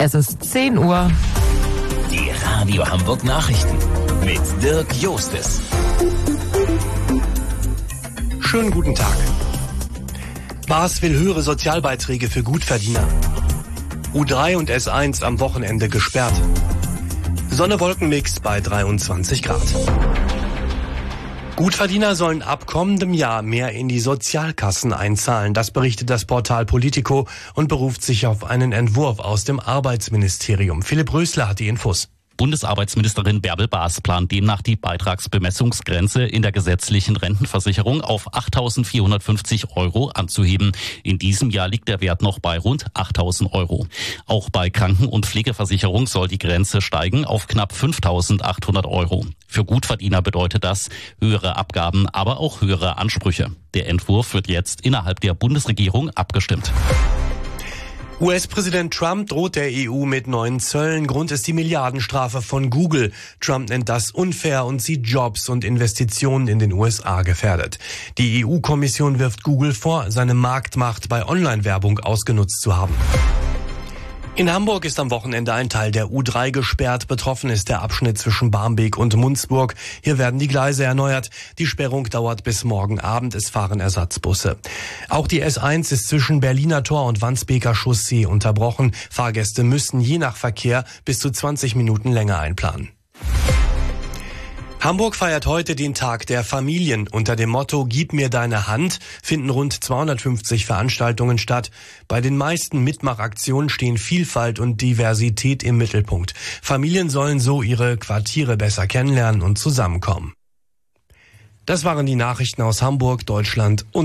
Es ist 10 Uhr. Die Radio Hamburg Nachrichten mit Dirk Jostes. Schönen guten Tag. Bars will höhere Sozialbeiträge für Gutverdiener. U3 und S1 am Wochenende gesperrt. Sonne-Wolken-Mix bei 23 Grad. Gutverdiener sollen ab kommendem Jahr mehr in die Sozialkassen einzahlen. Das berichtet das Portal Politico und beruft sich auf einen Entwurf aus dem Arbeitsministerium. Philipp Rösler hat die Infos. Bundesarbeitsministerin Bärbel Baas plant demnach die Beitragsbemessungsgrenze in der gesetzlichen Rentenversicherung auf 8.450 € anzuheben. In diesem Jahr liegt der Wert noch bei rund 8.000 €. Auch bei Kranken- und Pflegeversicherung soll die Grenze steigen auf knapp 5.800 €. Für Gutverdiener bedeutet das höhere Abgaben, aber auch höhere Ansprüche. Der Entwurf wird jetzt innerhalb der Bundesregierung abgestimmt. US-Präsident Trump droht der EU mit neuen Zöllen. Grund ist die Milliardenstrafe von Google. Trump nennt das unfair und sieht Jobs und Investitionen in den USA gefährdet. Die EU-Kommission wirft Google vor, seine Marktmacht bei Online-Werbung ausgenutzt zu haben. In Hamburg ist am Wochenende ein Teil der U3 gesperrt. Betroffen ist der Abschnitt zwischen Barmbek und Munzburg. Hier werden die Gleise erneuert. Die Sperrung dauert bis morgen Abend. Es fahren Ersatzbusse. Auch die S1 ist zwischen Berliner Tor und Wandsbeker Chaussee unterbrochen. Fahrgäste müssen je nach Verkehr bis zu 20 Minuten länger einplanen. Hamburg feiert heute den Tag der Familien. Unter dem Motto "Gib mir deine Hand" finden rund 250 Veranstaltungen statt. Bei den meisten Mitmachaktionen stehen Vielfalt und Diversität im Mittelpunkt. Familien sollen so ihre Quartiere besser kennenlernen und zusammenkommen. Das waren die Nachrichten aus Hamburg, Deutschland und